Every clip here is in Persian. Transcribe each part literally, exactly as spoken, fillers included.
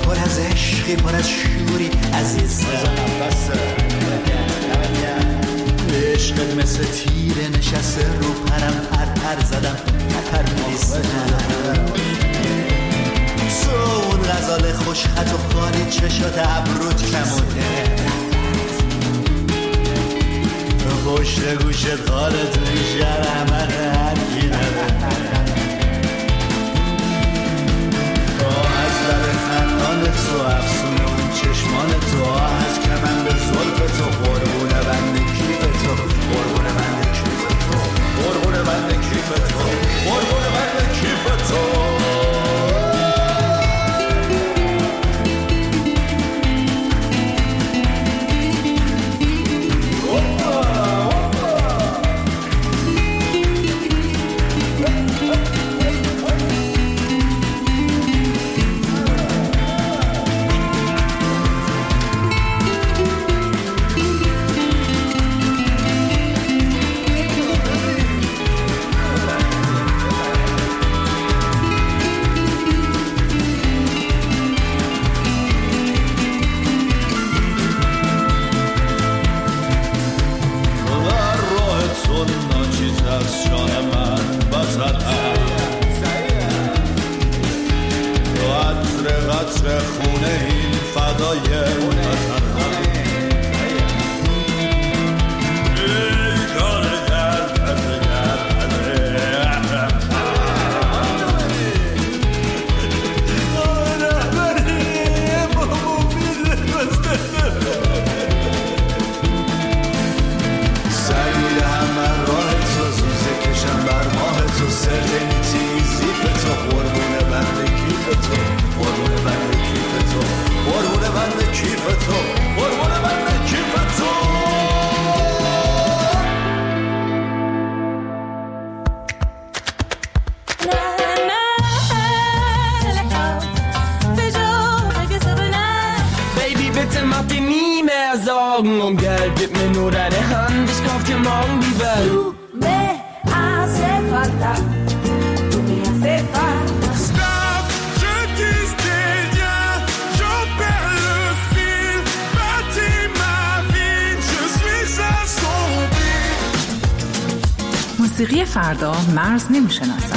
پر از عشقی پر از شوری عزیزم عشقت مثل تیره نشسته رو پرم پر پر زدم پر میریزم تو اون غزال خوش خط و خالی چشات ابروت کمونه پشت گوشت حالت میشه رحمن هرگینه آه از لب خندان تو افسون اون چشمان تو آه از کمند زلف تو قربون بند کیف تو قربون بند کیف تو قربون بند کیف تو قربون بند کیف تو خونه این فدای um Geld, gib mir nur deine Hand, ich kauf dir morgen die Welt. Tu me hace falta, tu me hace falta. Stop, je dis rien, j'en perds le fil, bâtis ma vie, je suis assombri. موسیقی فردا مرز نمیشناسم.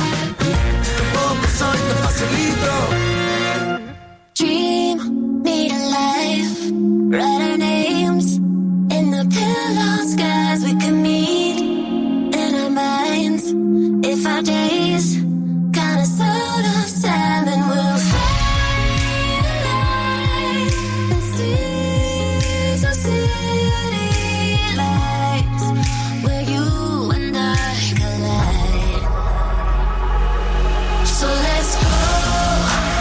Dream, need a life, write our names in the pillow skies. We could meet in our minds. If our days kind of sort of sad, then we'll fly alive and see some city lights where you and I collide. So let's go.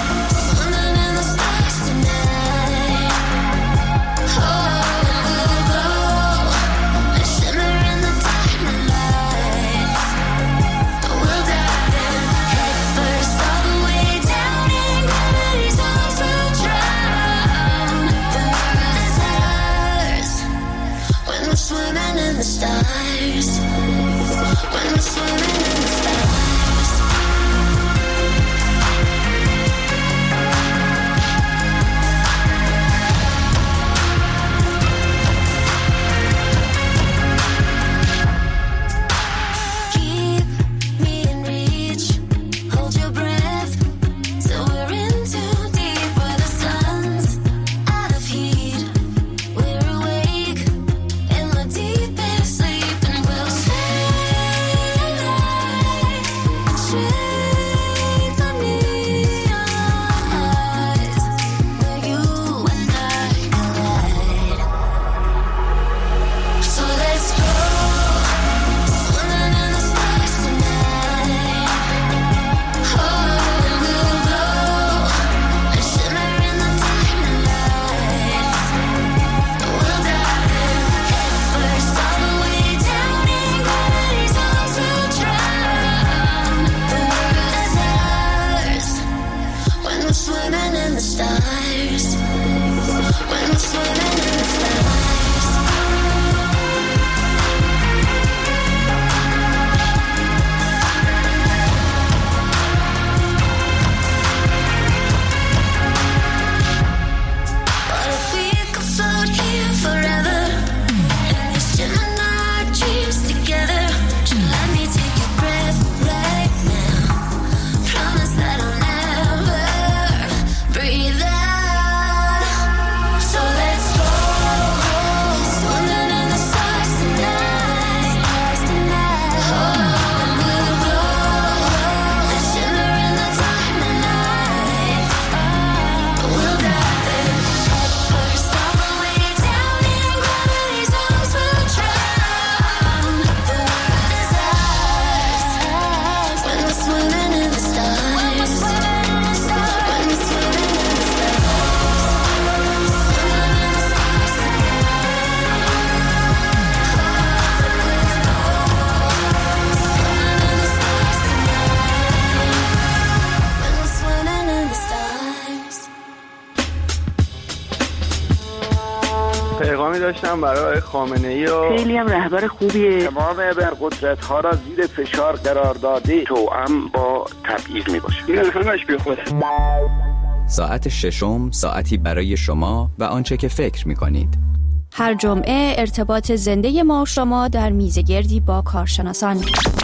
داشتم برای خامنه‌ای و خیلی هم رهبر خوبیه. تمام ابرقدرت‌ها را زیر فشار قرار داده، توأم با تبعیض میباشه. این همش بیخوده. ساعت ششم، ساعتی برای شما و آنچه که فکر می‌کنید. هر جمعه ارتباط زنده ما و شما در میزگردی با کارشناسان.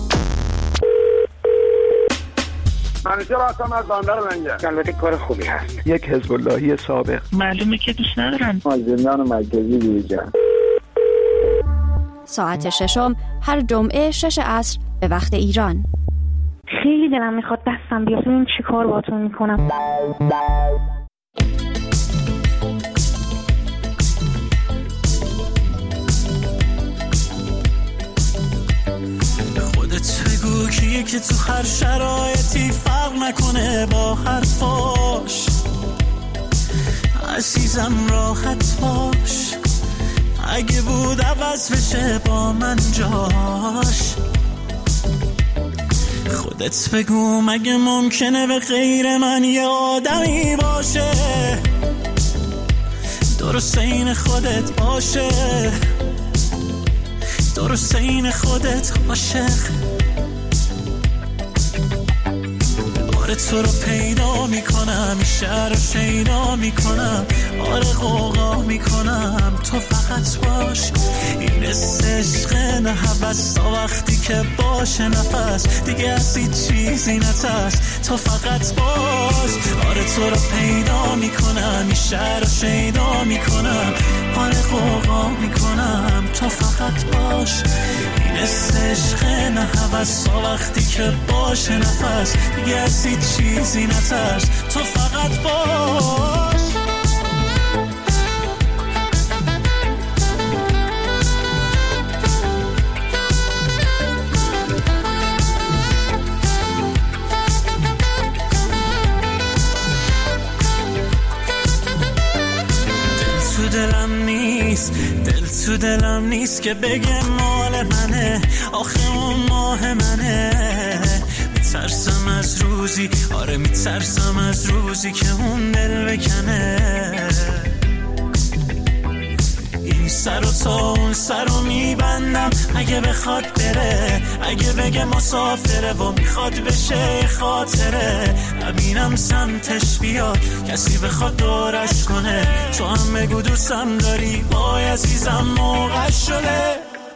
منیجر هستم از بندر منجر. البته کار خوبی هست. یک حزب اللهی سابق. معلومه که دوست ندارن. از زندان مرکزی بیرون. ساعت ششم هر جمعه شش عصر به وقت ایران. خیلی دلم میخواد دستم بیاد ببین چی کار باهاتون میکنم. خودت بگو کیه که تو هر شرایطی فرق نکنه با حرفاش. عزیزم راحت باش، اگه بود عوض بشه با من جاش. خودت بگو مگه ممکنه به غیر من یه آدمی باشه درست این خودت باشه، درست این خودت عاشق. آره تو رو پیدا میکنم، شهر رو شیدا میکنم، آره غوغا میکنم، تو فقط باش. این عشق نه هوس تا وقتی که باشه نفس دیگه از هیچ چیزی نترس، تو فقط باش. آره تو رو پیدا میکنم، این شهر رو شیدا میکنم، آره غوغا میکنم، تو فقط باش. این عشق نه هوس تا وقتی که باشه نفس دیگه از هیچ چیزی نترس، تو فقط باش. دل تو دلم نیست، دل تو دلم نیست که بگه مال منه، آخه اون ماه منه. میترسم از روزی، آره میترسم از روزی که اون دل بکنه. این سر و تا اون سر رو میبندم اگه بخواد بره، اگه بگه مسافره و میخواد بشه خاطره. نبینم سمتش بیاد کسی بخواد دورش کنه، تو هم بگو دوستم داری، وای عزیزم موقع شده.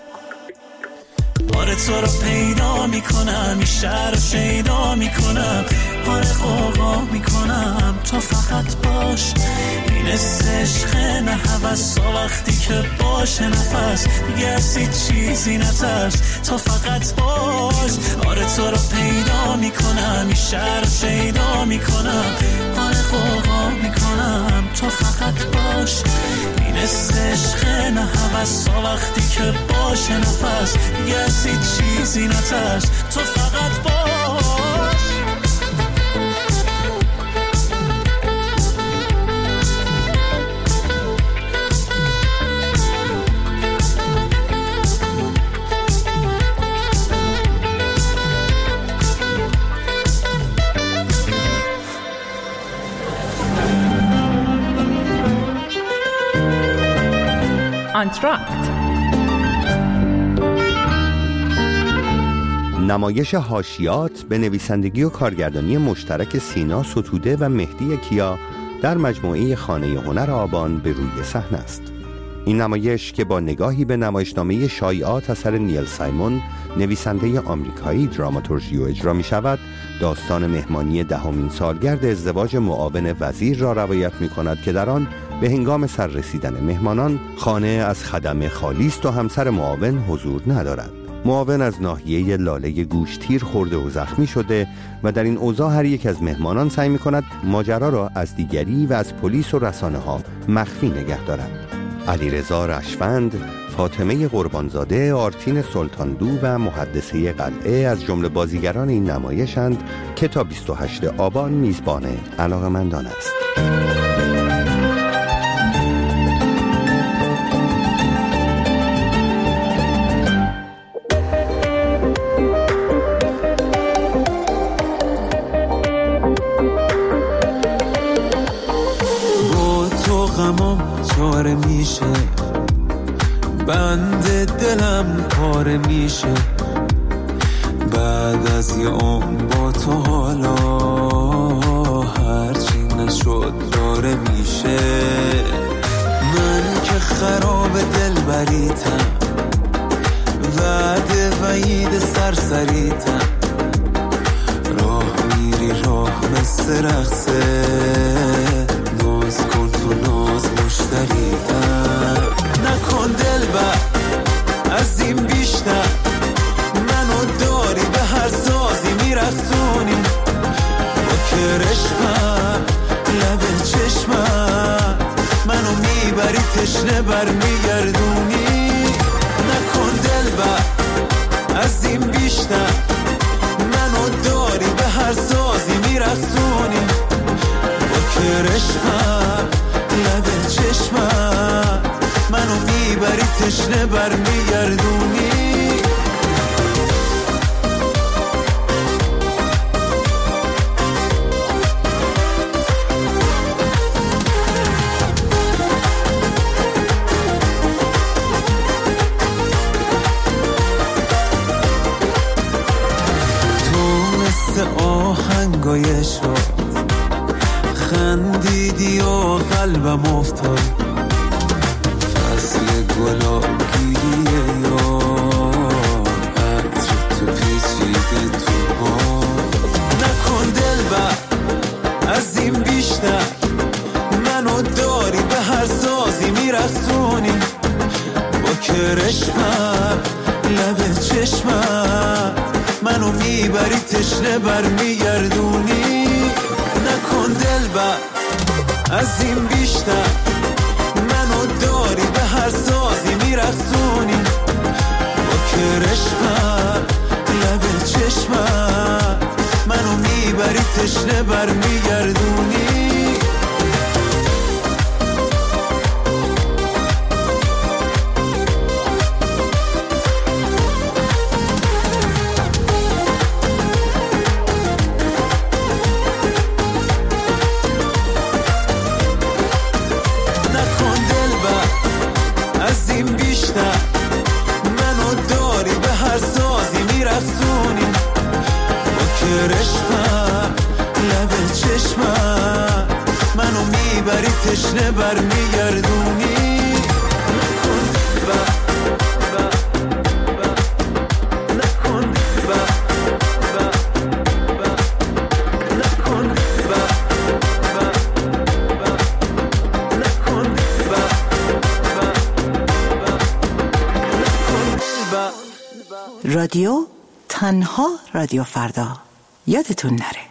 آره تو رو پیدا میکنم، این شهر رو شیدا میکنم، آره غوغا میکنم، تو فقط باش. این عشق نه هوس تا وقتی که باشه نفس دیگه از هیچ چیزی نترس، تو فقط باش. آره تو رو پیدا میکنم، این شهر رو شیدا میکنم، آره غوغا میکنم، تو فقط باش. این عشق نه هوس تا وقتی که باشه نفس دیگه از هیچ چیزی نترس، تو فقط باش. آنتراکت، نمایش حاشیات به نویسندگی و کارگردانی مشترک سینا ستوده و مهدی کیا در مجموعه خانه هنر آبان به روی صحنه است. این نمایش که با نگاهی به نمایشنامه شایعات اثر نیل سایمون نویسنده آمریکایی دراماتورژی و اجرا می شود، داستان مهمانی دهمین سالگرد ازدواج معاون وزیر را روایت می کند که در آن به هنگام سررسیدن مهمانان خانه از خدمه خالی است و همسر معاون حضور ندارد. معاون از ناحیه لاله گوش تیر خورده و زخمی شده و در این اوضاع هر یک از مهمانان سعی می کند ماجرا را از دیگری و از پلیس و رسانه ها مخفی نگه دارد. علیرضا رشفند، فاطمه قربانزاده، آرتین سلطاندو و محدثه قلعه از جمله بازیگران این نمایشند که تا بیست و هشتم آبان میزبان علاقه‌مندان است. با تو غمام چاره میشه، بند دلم پاره میشه بعد از یه عمر با تو، حالا هرچی نشد داره میشه. من که خراب دل بریتم، وعده وعید سرسریتم، راه میری راه مثل رقصه، ناز کن تو ناز مشتریتم. نکن دل بر از این بیشتر، منو داری به هر سازی میرسونی، با کرشمم لب چشمت منو میبری تشنه بر میگردونی. نکن دل بر از این بیشتر، منو داری به هر سازی میرسونی، با کرشمم لب چشمت منو میبری تشنه بر میگردونی. آهنگای شد خندیدی و قلبم افتاد، فصل گلا گیریه یا عطر تو پیچیده تو ها. نکن دل بر از این بیشتر، منو داری به هر سازی میرسونی، با کرشمم لب چشمت منو میبری تشنه بر میگردونی. نکن دل بر از این بیشتر، منو داری به هر سازی میرسونی، با کرشمم لب چشمت منو میبری تشنه بر میگردونی. تشنه بر میگردونی. نکن با با با نکن با با با نکن با با با نکن با با با. رادیو تنها رادیو فردا، یادتون نره.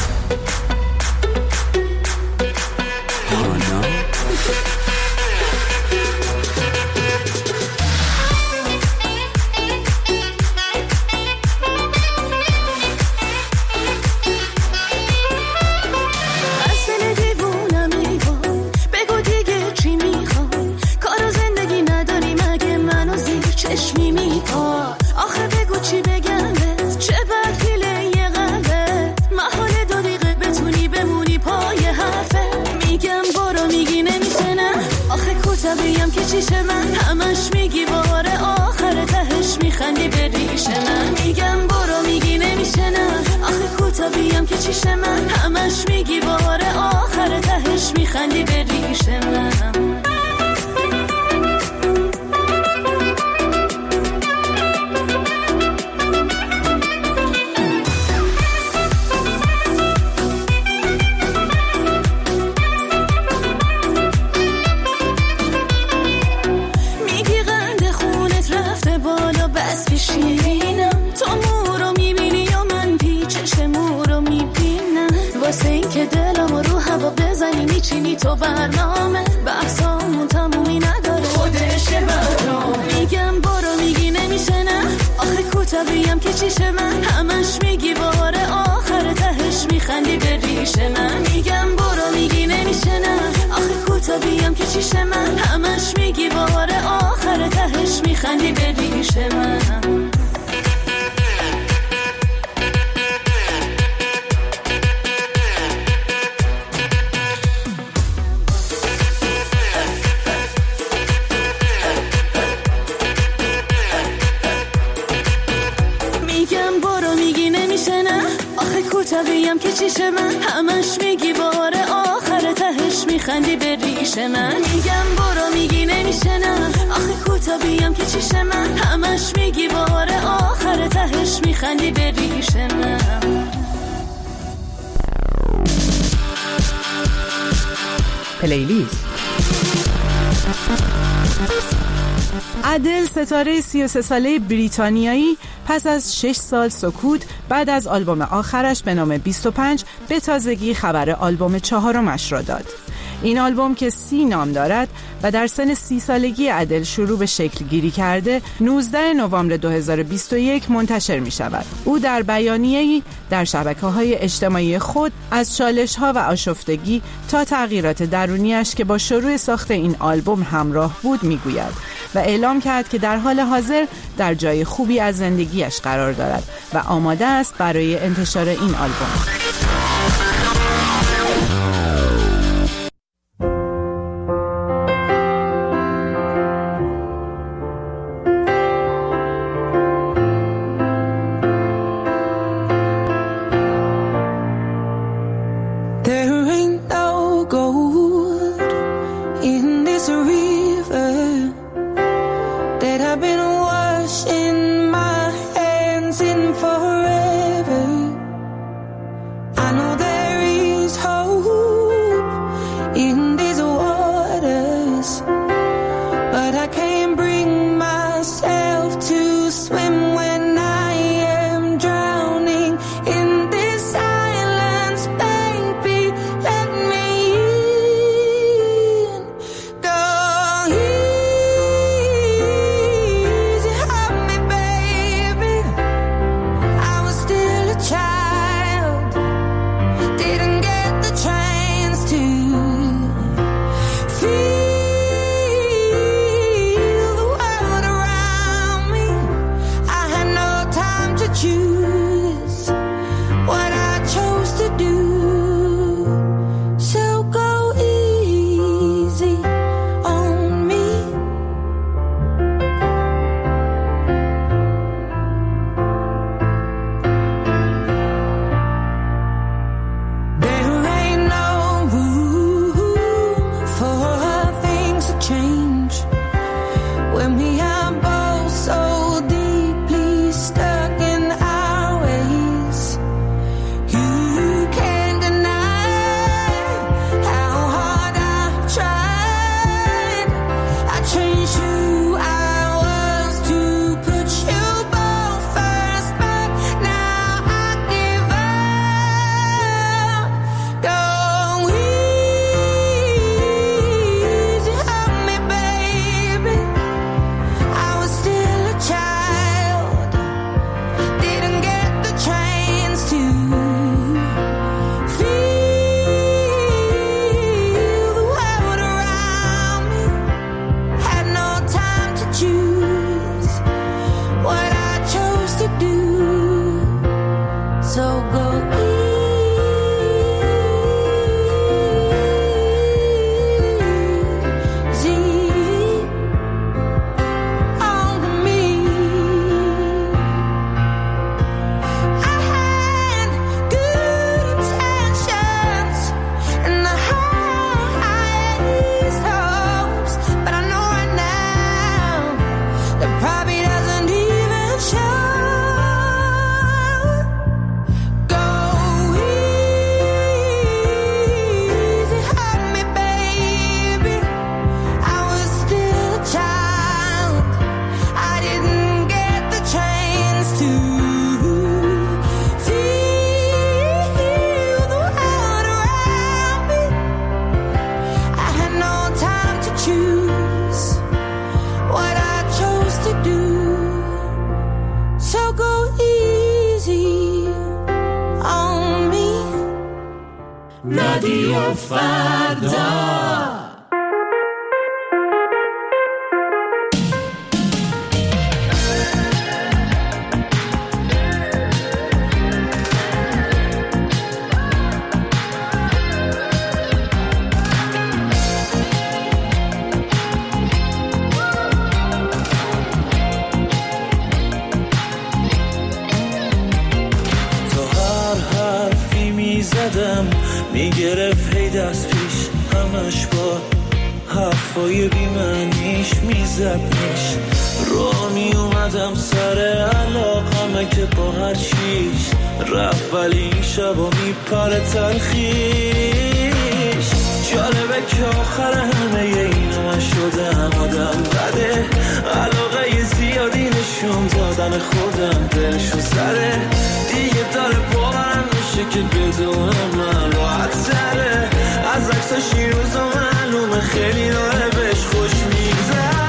بیم که چیشه من همش میگی بار آخر تهش میخندی به ریش من. میگم برو میگی نمیشه نه، آخه کوتا بیم که چیشه من همش میگی بار آخر تهش میخندی به ریش من. میچینی تو برنامه بحثامون تمومی نداره خودشه برنامه. میگم برو میگی نمیشه نه، آخه کوتا بیم که چیشه من همش میگی بار آخر تهش میخندی به ریش من. میگم برو میگی نمیشه نه، آخه کوتا بیم که چیشه من همش میگی بار آخر تهش میخندی به ریش من. پیش من، همش میگی بار آخر تهش میخندی به ریش من. میگم برو میگی نمیشه نه، آخه کوتا بیام که چیش من، همش میگی بار آخر تهش میخندی به ریش من. پلیلیست. ادل، ستاره سی و سه ساله بریتانیایی، پس از شش سال سکوت بعد از آلبوم آخرش به نام بیست و پنج به تازگی خبر آلبوم چهارمش را داد. این آلبوم که سی نام دارد و در سن سی سالگی ادل شروع به شکل گیری کرده، نوزدهم نوامبر دو هزار و بیست و یک منتشر می شود. او در بیانیه‌ای در شبکه‌های اجتماعی خود از چالش‌ها و آشفتگی تا تغییرات درونیش که با شروع ساخت این آلبوم همراه بود می گوید و اعلام کرد که در حال حاضر در جای خوبی از زندگیش قرار دارد و آماده است برای انتشار این آلبوم. رادیو فردا. اومدم میگرفت هی دست پیش همش با حرفای بیمعنیش میزدنش را می اومدم سر علاقمه که با هر چیش رفت ولی این شبا میپره تلخیش جالبه که آخر همه اینو من شدم آدم بده علاقه زیادی نشون دادن خودم دلشو سره دیگه داره باورم میشه که بدون من راحت سره از عکساش این روزا معلومه خیلی داره بهش خوش میگذره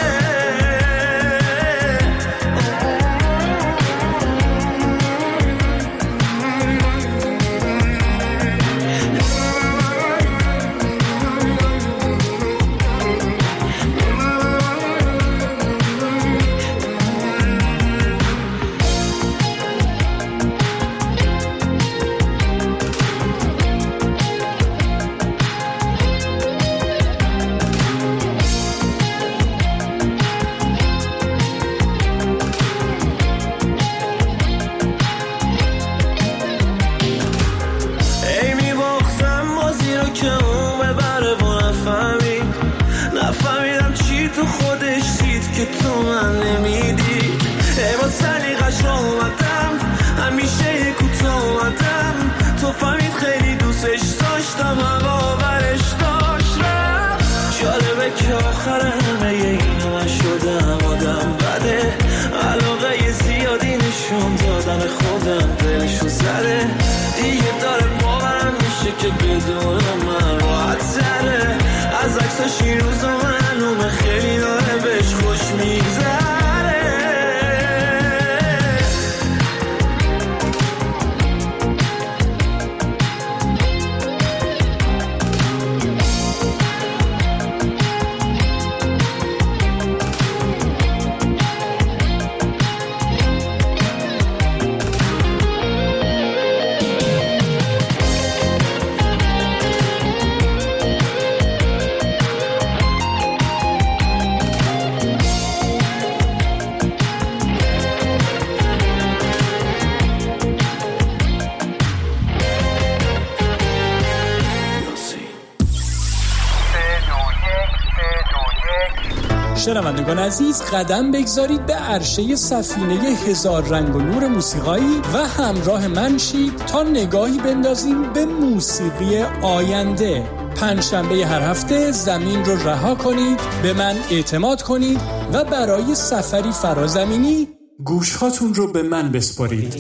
که تو من نمیدی ای با سلیقش را اومدم همیشه کوتاه اومدم تو فهمید خیلی دوستش داشتم هوا برش داشت رفت جالبه که آخر همه اینو من شدم آدم بده علاقه زیادی نشون دادن خودم دلشو زده دیگه داره باورم میشه که بدون من راحت سره از عکساش این روزا معلومه خیلی داره بهش خوش میگذره شنوندگان عزیز قدم بگذارید به عرشه سفینه هزار رنگ و نور موسیقایی و همراه من شید تا نگاهی بندازیم به موسیقی آینده. پنجشنبه هر هفته زمین رو رها کنید، به من اعتماد کنید و برای سفری فرازمینی گوشهاتون رو به من بسپارید.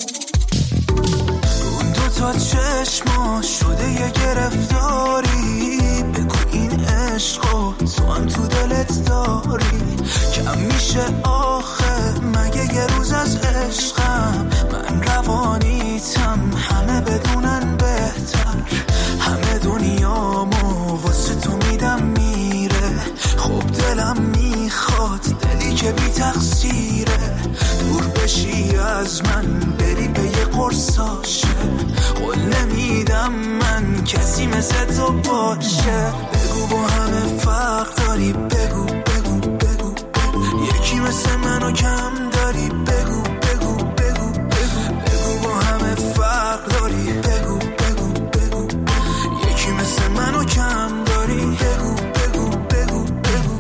اون دو تا چشما شده یه گرفتاری بگو این عشقو تو هم تو دلت داری کم میشه آخه مگه یه روز از عشقم من روانیتم همه بدونن بهتر همه دنیامو واسه تو میدم میره خوب دلم میخواد دلی که بی تقصیره دور بشی از من بری به یه قرصاشه قول نمیدم من کسی مثل تو باشه بگو با همه فرق داری بگو بگو بگو بگو یکی مثل منو کم داری بگو بگو بگو بگو بگو با همه فرق داری بگو بگو بگو یکی مثل منو کم داری بگو بگو بگو بگو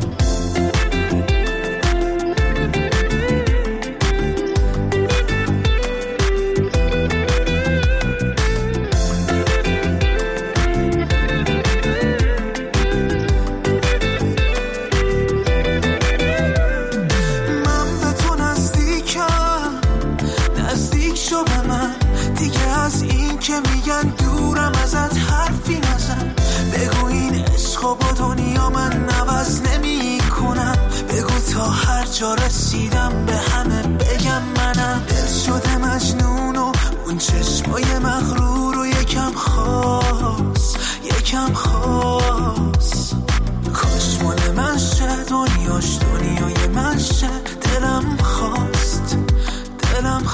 که میگن دورم ازت حرفی نزن بگو این عشقو با دنیا من نوز نمی کنم بگو تا هر جا رسیدم به همه بگم منم دل شده مجنون و اون چشمای مغرور و یکم خاص یکم خاص کاش مال من شه دنیاش دنیای من شه دلم خواست دلم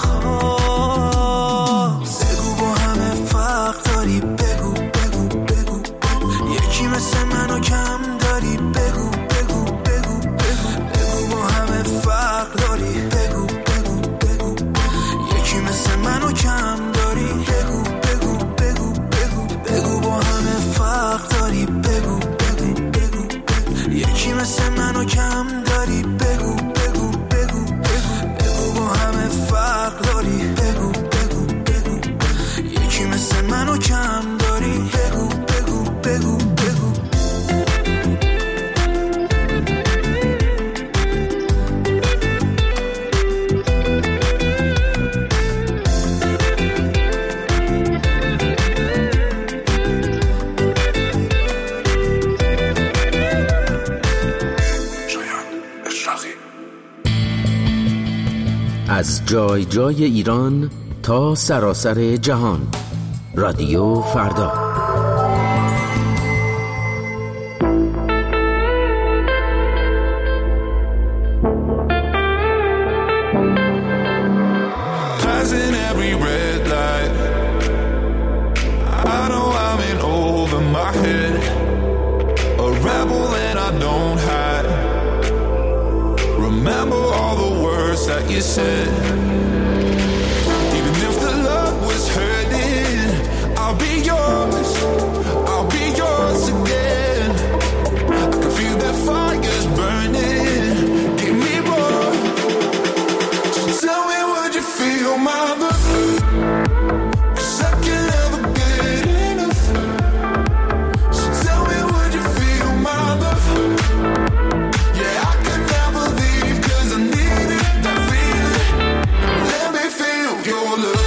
خواست بگو با همه فرق داری بگو بگو بگو بگو یکی مثل منو کم داری بگو بگو بگو بگو بگو با همه فرق داری بگو بگو بگو یکی مثل منو کم داری بگو بگو چیز منو کم داری، بگو بگو بگو بگو. از جای جای ایران تا سراسر جهان، رادیو فردا. Passing every red light, I know I'm in over my head, a rebel and I don't hide. Remember all the words that you said. Even if the love was hurting, I'll be yours, I'll be yours again. I can feel that fire's burning, give me more. So tell me, would you feel my love? 'Cause I can never get enough. So tell me, would you feel my love? Yeah, I can never leave 'cause I need it, that feeling. Let me feel your love.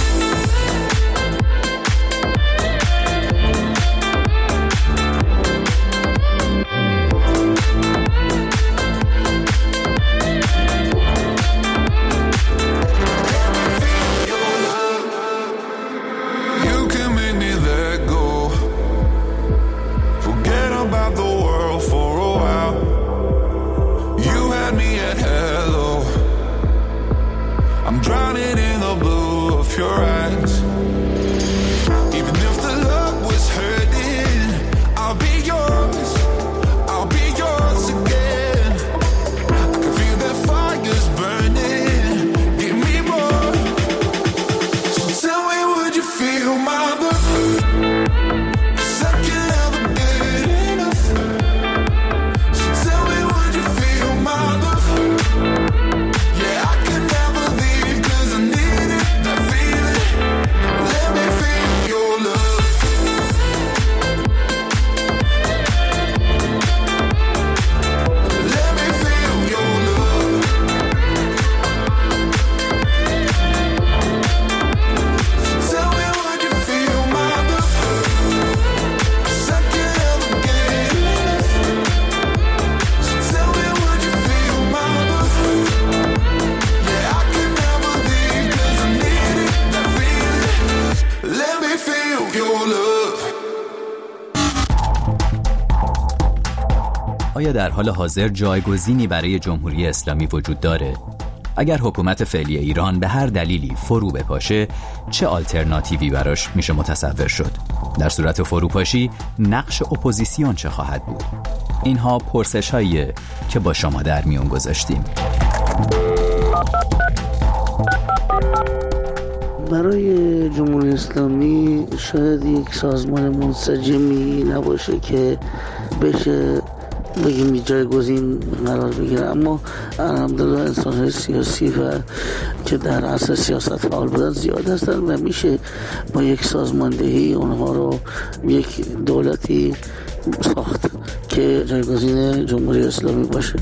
You can make me let go, forget about the world for a while. You had me at hello, I'm drowning in the blue of your eyes. Even if the love was hurting, I'll be yours, I'll be yours again. I can feel that fire's burning, give me more. So tell me, would you feel my love? 'Cause I can never get enough. So tell me, would you feel my love? Yeah, I can never leave 'cause I need it, that feeling. Let me feel your love. Let me feel your love. So tell me, would you feel my love? 'Cause I can never get enough. So tell me, would you feel my love? Yeah, I can never leave 'cause I need it, that feeling. Let me feel your love. آیا در حال حاضر جایگزینی برای جمهوری اسلامی وجود داره؟ اگر حکومت فعلی ایران به هر دلیلی فرو بپاشه، چه آلترناتیوی براش میشه متصور شد؟ در صورت فروپاشی، نقش اپوزیسیون چه خواهد بود؟ اینها پرسش‌هاییه که با شما در میون گذاشتیم. برای جمهوری اسلامی شاید یک سازمان منسجمی نباشه که بشه بگیم جایگزین قرار بگیره، اما الحمدلله انسان‌های سیاسی و که در عصر سیاست فعال بودن زیاد هستن و میشه با یک سازماندهی اونها رو یک دولتی ساخت که جایگزین جمهوری اسلامی باشه.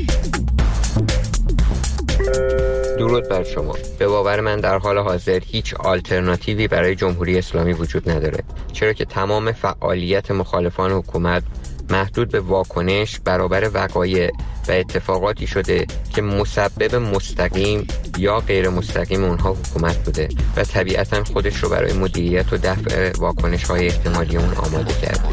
درود بر شما. به باور من در حال حاضر هیچ آلترناتیوی برای جمهوری اسلامی وجود نداره، چرا که تمام فعالیت مخالفان حکومت محدود به واکنش برابر وقایع و اتفاقاتی شده که مسبب مستقیم یا غیر مستقیم اونها حکومت بوده و طبیعتاً خودش رو برای مدیریت و دفع واکنش‌های احتمالی اون آماده کرده.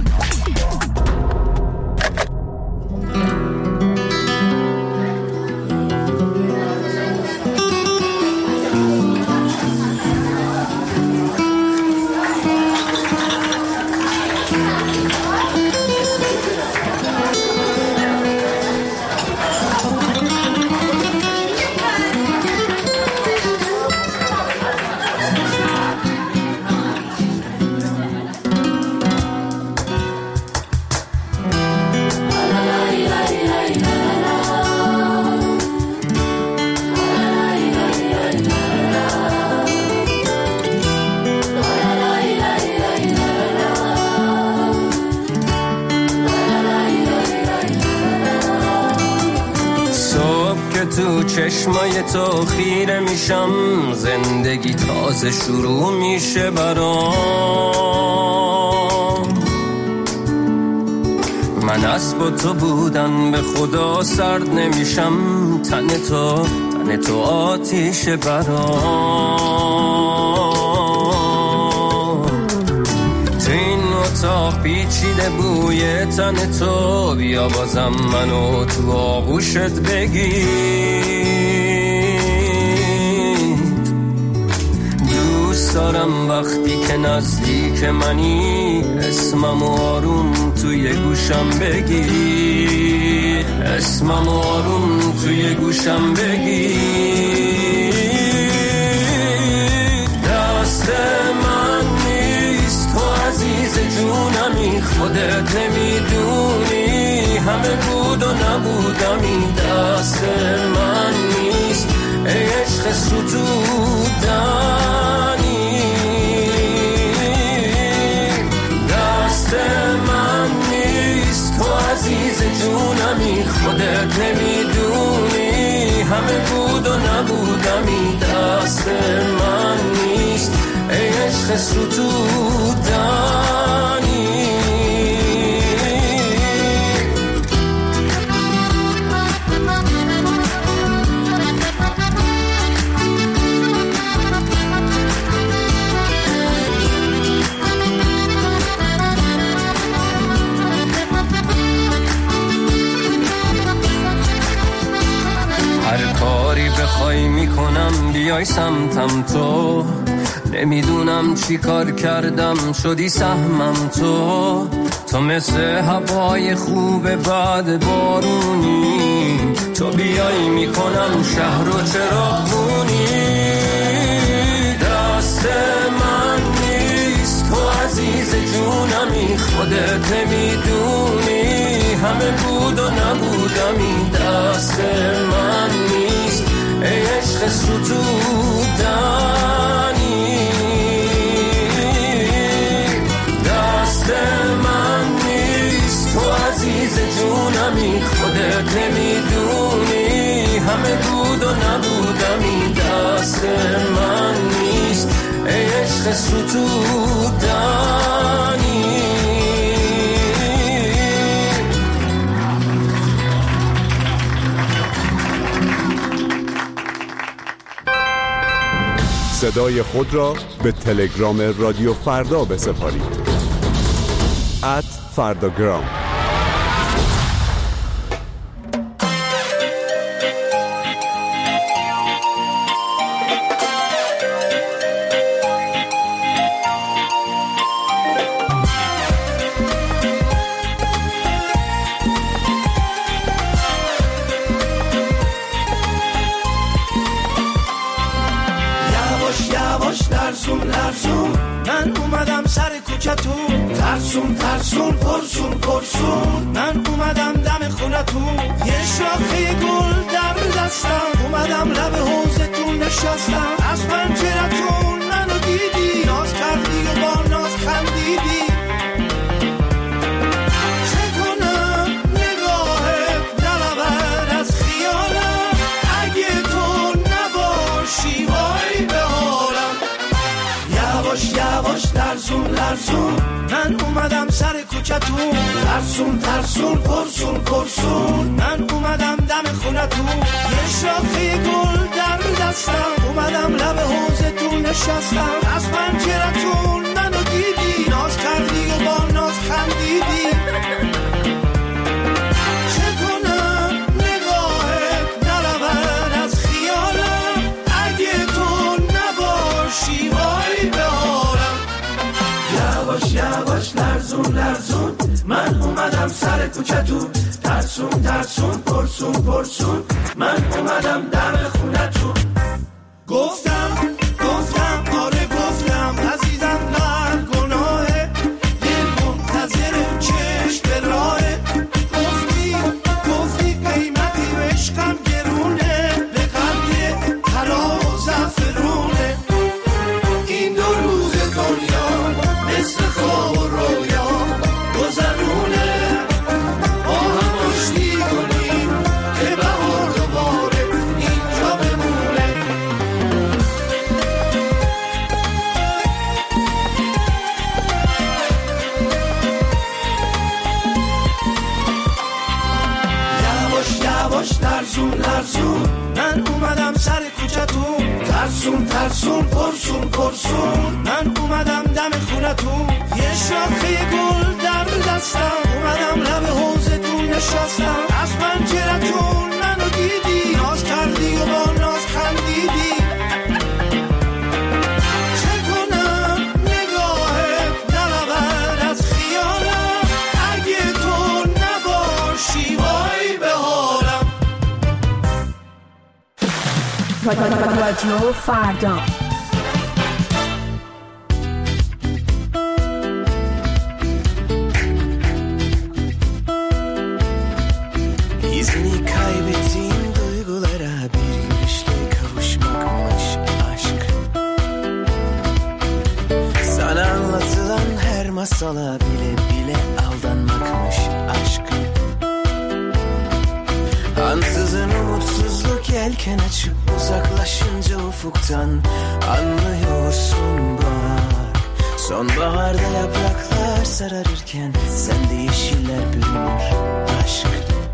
چشمای تو خیره میشم، زندگی تازه شروع میشه برام. من از با تو بودن به خدا سرد نمیشم، تن تو تن تو آتیش برام. تو این اتاق پیچیده بوی تن تو، بیا بازم منو تو آغوشت بگیر. دوست دارم وقتی که نزدیک منی، اسمم آروم توی گوشم بگی، اسمم آروم توی گوشم بگی. دست من نیست تو عزیز جونمی، خودت نمیدونی همه بود و نبودمی. دست من نیست ای عشق ستودنی، دست من نیست تو عزیز جونمی، خودت نمیدونی همه بود و نبودمی. دست من نیست ای عشق ستودنی. هر کاری بخوای میکنم بیای سمتم تو، نمیدونم چی کار کردم شدی سهمم تو. تو مثل هوای خوب بعد بارونی، تو بیای میکنم شهر و چراغونی. دست من نیست تو عزیز جونمی، خودت نمیدونی همه بود و نبودمی. دست من نیست ای عشق ستودنی، دست من نیست تو عزیز جونمی، خودت نمیدونی همه بود و نبودمی. دست من نیست ای عشق ستودنی. صدای خود را به تلگرام رادیو فردا بسپارید. ات فرداگرام. من اومدم سر کوچتون، ترسون ترسون پرسون پرسون. من اومدم دم خونتون، یه شاخه گل در دستم، اومدم لب حوضتون نشستم. از پنجرتون منو دیدی، ناز کردی و با ناز خندیدی. چه کنم نگاهت نلبر از خیالم، اگه تو نباشی وای به حالم. یواش یواش لرزون لرزون، من اومدم سر کوچتون، ترسون ترسون پرسون پرسون. من اومدم دم خونتون، یه شاخه گل در دستم، اومدم لب حوضتون نشستم. از پنجرتون منو دیدی، ناز کردی و با ناز خندیدی. چه کنم نگاهت نلبر از خیالم، اگه تو نباشی وای به حالم. یواش یواش لرزون لرزون، من اومدم سر کوچتون، ترسون ترسون پرسون پرسون. من اومدم دم خونتون. گفتم گفتم آره گفتم، عزیزم قلب گناهه، دل منتظر چشم به راهه. گفتی گفتی قیمتی عشقم گرونه، به قلب طلا و زعفرونه. این دو روز دنیا مثل خواب و رویا گذرونه، با هم آشتی کنیم که بهار دوباره این ترسون من اومدم سر کوچتون ترسون ترسون پرسون پرسون من اومدم دم خونتون یه شاخه گل در دستم اومدم لب حوضتون نشستم از پنجرتون منو دیدی ناز کردی و با ناز خندیدی چه کنم نگاهت نرود از خیالم اگه تو نباشی وای به حالم رادیو فردا İzini kaybettiğim duygulara bir gülüşle kavuşmakmış aşk. Sana anlatılan her masala bile bile aldanmakmış aşk. Ansızın umutsuzluk yelken açıp uzaklaşınca ufuktan anlıyorsun bak. Sonbaharda yapraklar sararırken sende yeşiller bürünür aşk.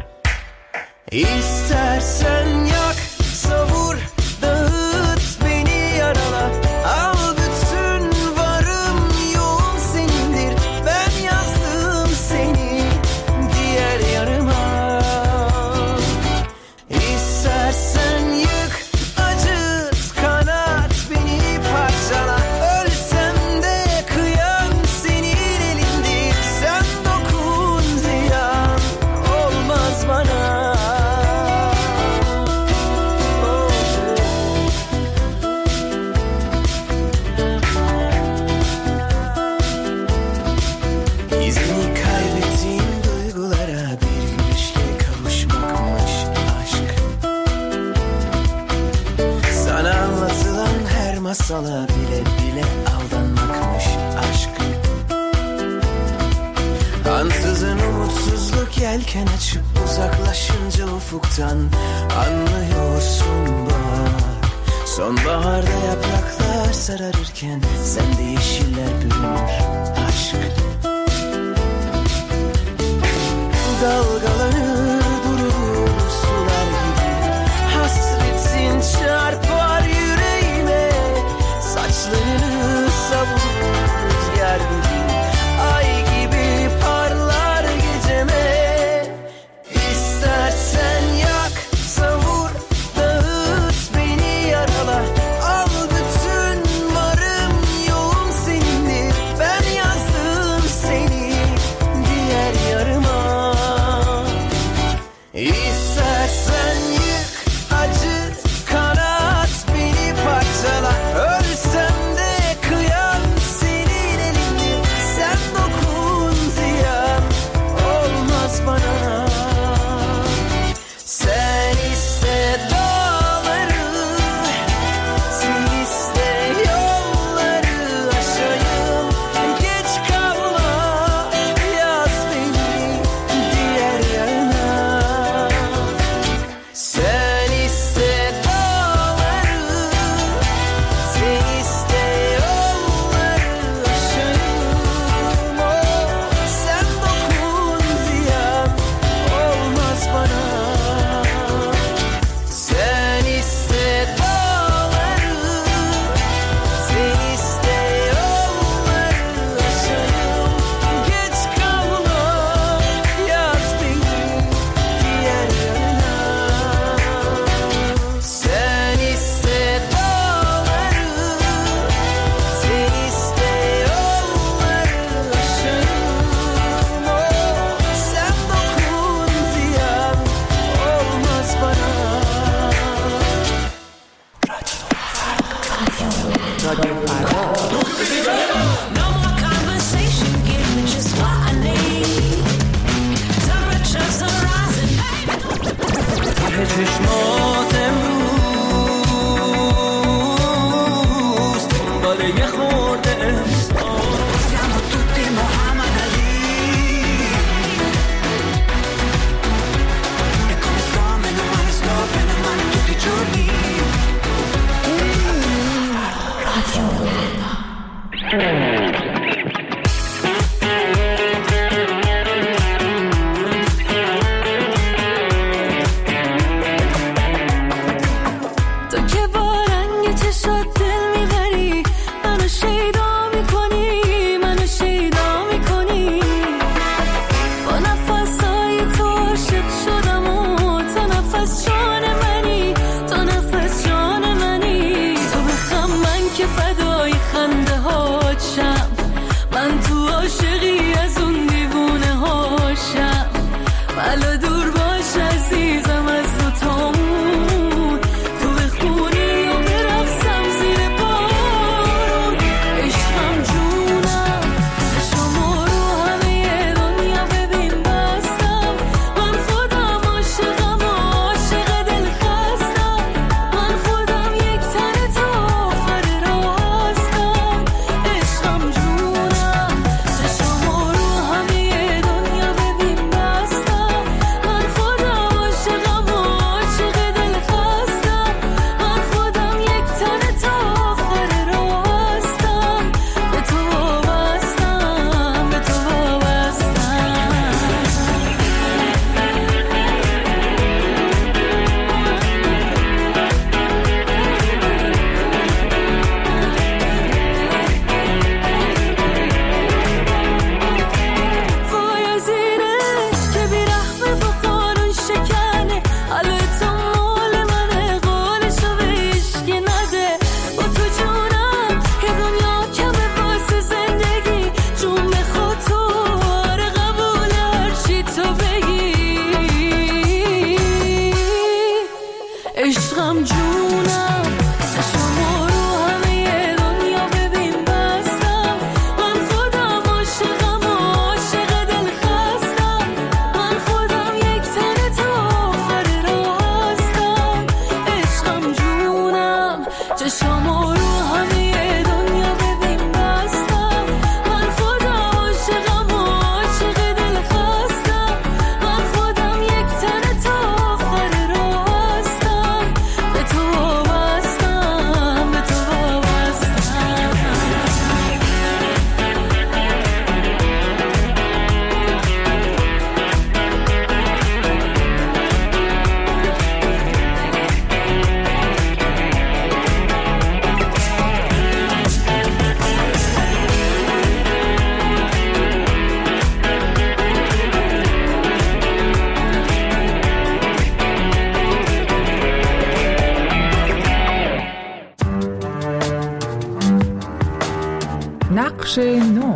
İstersen yak, savur, dağıt beni yarala. Al bütün varım yoğun senindir. Ben yazdım seni diğer yarıma. İstersen yık, acıt, kanat beni parçala. Ölsem de kıyam senin elindir. Sen dokun ziyan olmaz bana. İzini kaybettiğim duygulara bir gülüşle kavuşmakmış aşk. Sana anlatılan her masala bile bile aldanmakmış aşk. Ansızın umutsuzluk yelken açıp uzaklaşınca ufuktan anlıyorsun bak. Sonbaharda yapraklar sararırken sende yeşiller bürünür aşk. Dalgalanır durur sular gibi. Hasretin çarpar yüreğime. Saçlarını savurur rüzgar gibi. Ay gibi parlar geceme. İstersen yak, savur, dağıt beni yarala. Al bütün varım yoğun senindir. Ben yazdım بخش نو.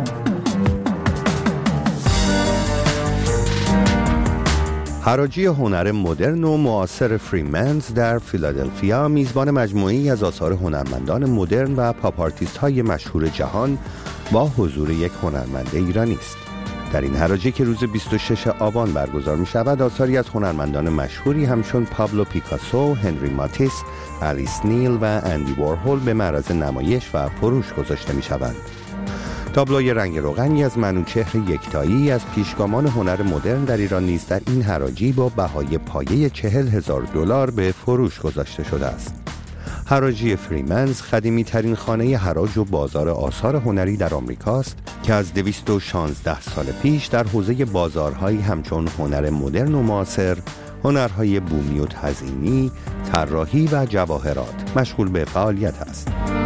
حراجی هنر مدرن و معاصر فریمنز در فیلادلفیا میزبان مجموعه‌ای از آثار هنرمندان مدرن و پاپ آرتیست‌های مشهور جهان با حضور یک هنرمند ایرانی است. در این حراجی که روز بیست و ششم آبان برگزار می‌شود، آثاری از هنرمندان مشهوری همچون پابلو پیکاسو، هنری ماتیس، آلیس نیل و اندی وارهول به معرض نمایش و فروش گذاشته می‌شوند. تابلوی رنگ روغنی از منوچهر یکتایی از پیشگامان هنر مدرن در ایران نیز در این حراجی با بهای پایه چهل هزار دلار به فروش گذاشته شده است. حراجی فریمنز قدیمی ترین خانه حراج و بازار آثار هنری در آمریکاست که از دویست و شانزده سال پیش در حوزه بازارهایی همچون هنر مدرن و معاصر، هنرهای بومی و تزئینی، طراحی و جواهرات مشغول به فعالیت است.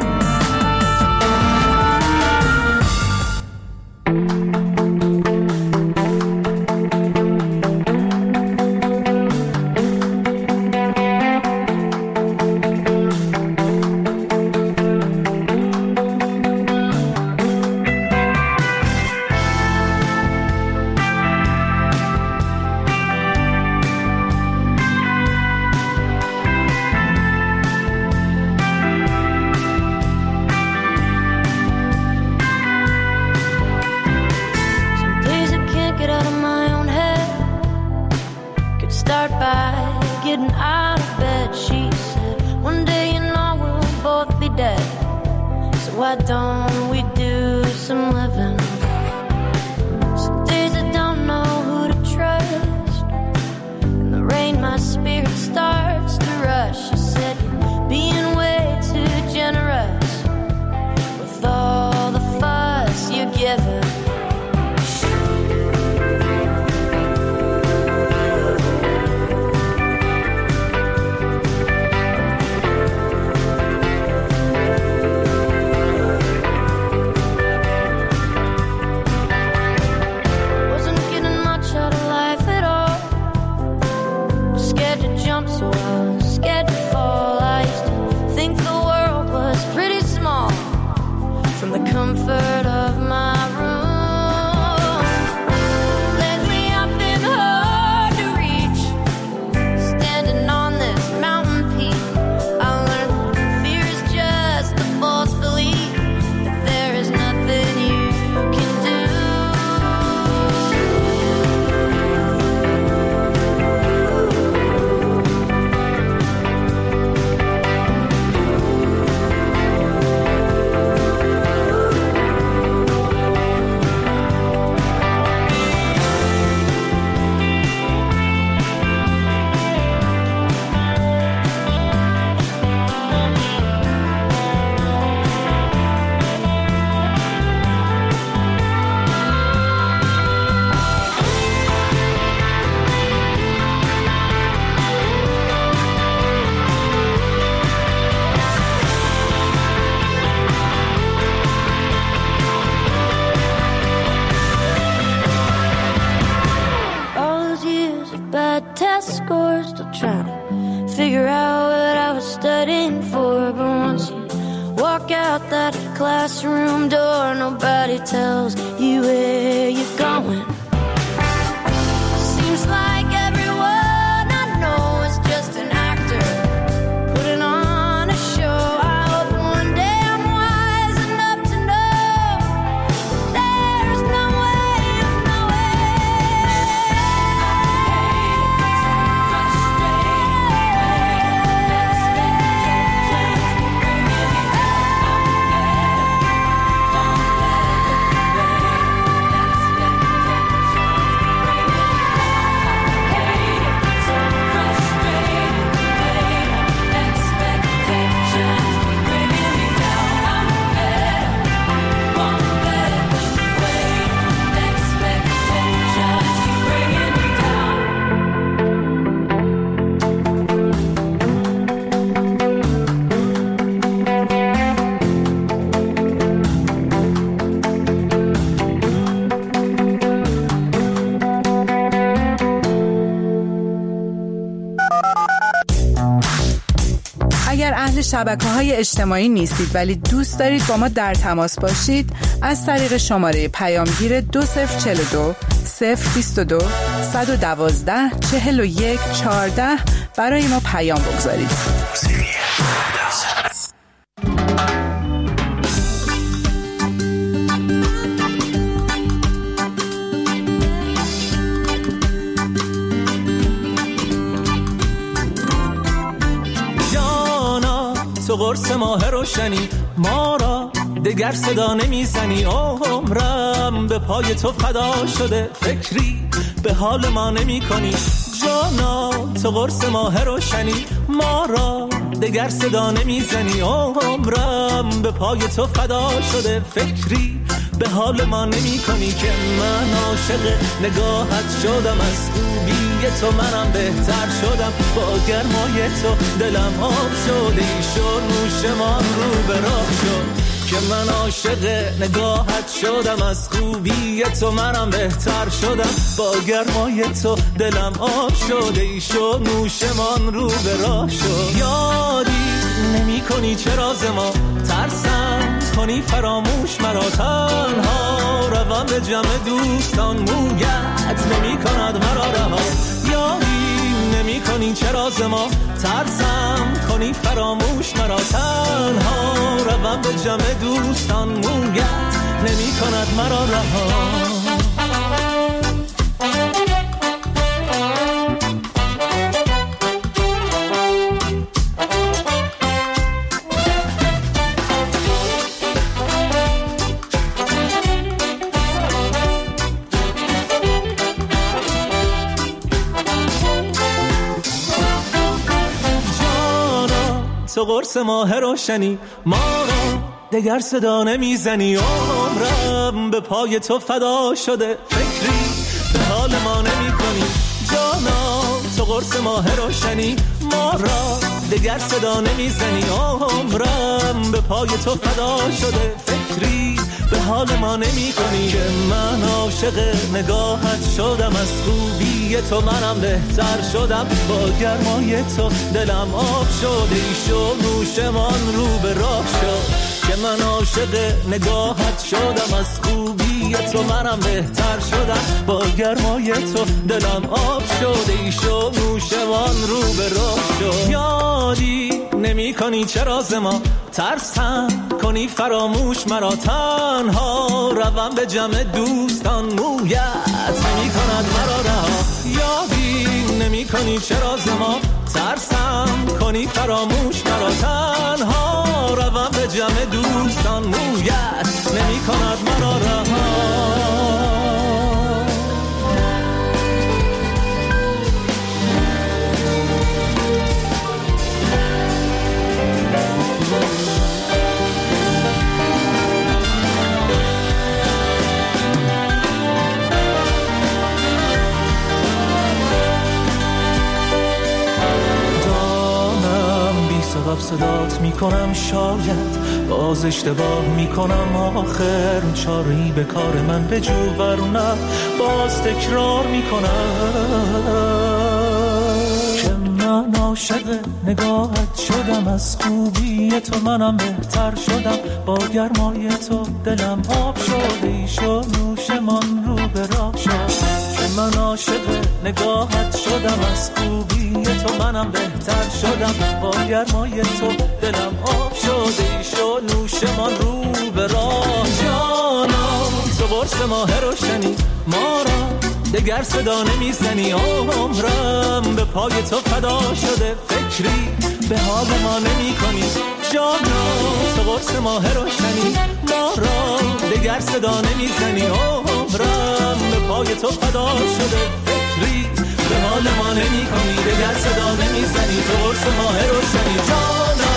Why don't we do some living? Some days I don't know who to trust. In the rain my spirit starts to rush. You said you're being way too generous with all the fuss you're giving. So I was scared to fall. I used to think the world was pretty small from the comfort of my room. Lately I've been hard to reach, standing on this mountain peak. I learned that fear is just a false belief, that there is nothing you can do. Test scores, still trying to figure out what I was studying for. But once you walk out that classroom door, nobody tells you where you're going. Seems like everyone I know is just an actor putting on a show. I hope one day I'm wise enough to know there's no way of knowing. شبکه‌های اجتماعی نیستید ولی دوست دارید با ما در تماس باشید، از طریق شماره پیامگیر دو صفر چهل و دو صفر بیست و دو صد و دوازده چهل و یک چهارده برای ما پیام بگذارید. تو قرص ماه روشنی ما را دگر صدا نمیزنی، عمرم به پای تو فدا شده، فکری به حال ما نمی کنی. جانا تو قرص ماه روشنی ما را دگر صدا نمیزنی، عمرم به پای تو فدا شده، فکری به حال ما نمی کنی. که من عاشق نگاهت شدم، از خوبی تو منم بهتر شدم، با گرمای تو دلم آب شده، ایشو نوشمان رو به راه شد. که من عاشق نگاهت شدم، از خوبی تو منم بهتر شدم، با گرمای تو دلم آب شده، ایشو نوشمان رو به راه شد. یادی نمی کنی چه راز ما، ترسم کنی فراموش مرا، تنها روم به جمع دوستان، مویت نمی کند مرا رها. یادی نمی کنی چه راز ما، ترسم کنی فراموش مرا، تنها روم به جمع دوستان، مویت نمی کند مرا رها. تو قرص ماه روشنی ما را دگر صدا نمیزنی، عمرم به پای تو فدا شده، فکری به حال ما نمی کنی. جانا تو قرص ماه روشنی ما را دگر صدا نمیزنی، عمرم به پای تو فدا شده، فکری به حال ما نمی کنی. که من عاشق نگاهت شدم، از خوبی تو منم بهتر شدم، با گرمای تو دلم آب شده، ایشو نوشمان رو به راه شد. که من عاشق نگاهت شدم، از خوبی تو منم بهتر شدم، با گرمای تو دلم آب شده، ایشو نوشمان رو به راه شد. یادی نمی کنی چه راز ما، ترسم کنی فراموش مرا، تنها روم به جمع دوستان، مویت نمی کند مرا رها. یادی نمی کنی چه راز ما، ترسم کنی فراموش مرا، تنها روم به جمع دوستان، مویت نمی کند مرا رها. سبب صدات میکنم، شاید باز اشتباه میکنم، آخر چاری به کار من بجو، ورنه باز تکرار میکنم. که من عاشق نگاهت شدم، از خوبی تو منم بهتر شدم، با گرمای تو دلم آب شده، ایشو نوشمان رو به راه شد. من عاشق نگاهت شدم، از خوبی تو منم بهتر شدم، با گرمای تو دلم آب شده، ایشو نوشمان رو به راه. جانم تو قرص ماه روشنی ما را دگر صدا نمیزنی، عمرم به پای تو فدا شده، فکری به حال ما نمی کنی. جانم تو قرص ماه روشنی ما را دگر صدا نمیزنی، عمرم به پای تو فدا شده، فکری به حال ما نمی کنی. دگر صدا نمیزنی، تو قرص ماه روشنی جانم.